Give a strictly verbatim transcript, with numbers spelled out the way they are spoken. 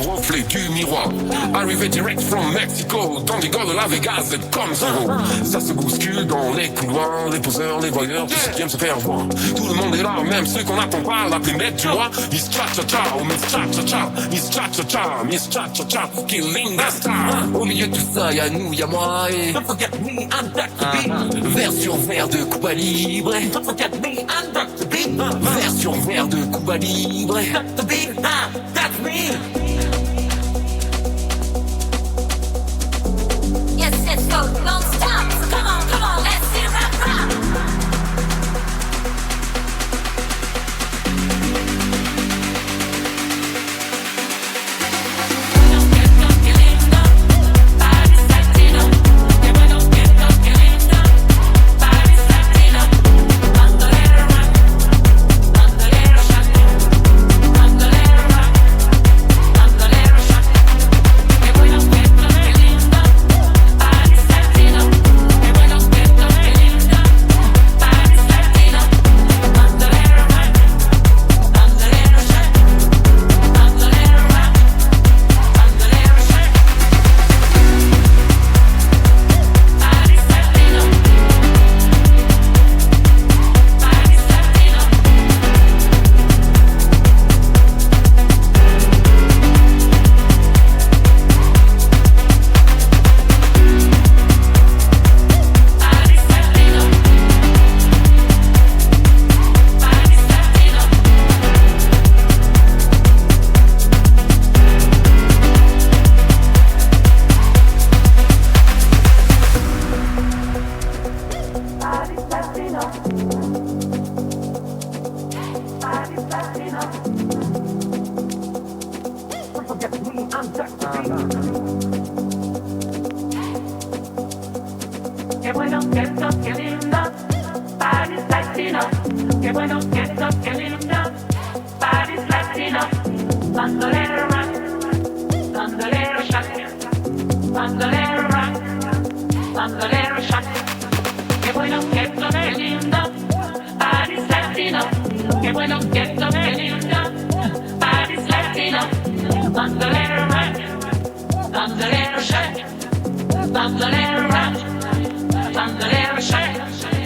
reflet du miroir. Arrivé direct from Mexico, dans des gars de la Vegas, c'est comme zéro. Ça se bouscule dans les couloirs, les poseurs, les voyeurs, tous ceux qui aiment se faire voir. Tout le monde est là, même ceux qu'on attend pas, l'appeler maître du roi. Miss Cha Cha Cha, oh Miss Cha Cha Cha, Miss Cha Cha Cha, Miss Cha Cha Cha, killing the star. Au milieu de tout ça, y'a nous, y'a moi et Don't forget me, I'm Doctor B. Vers sur verre de Cuba Libre. Don't forget me, I'm Doctor B. Vers sur verre de Cuba Libre. Doctor B, ah, that's me. Yes, yes, go, don't stop. Come on, come on, let's see rap rap. Bandolero rock, bandolero shake.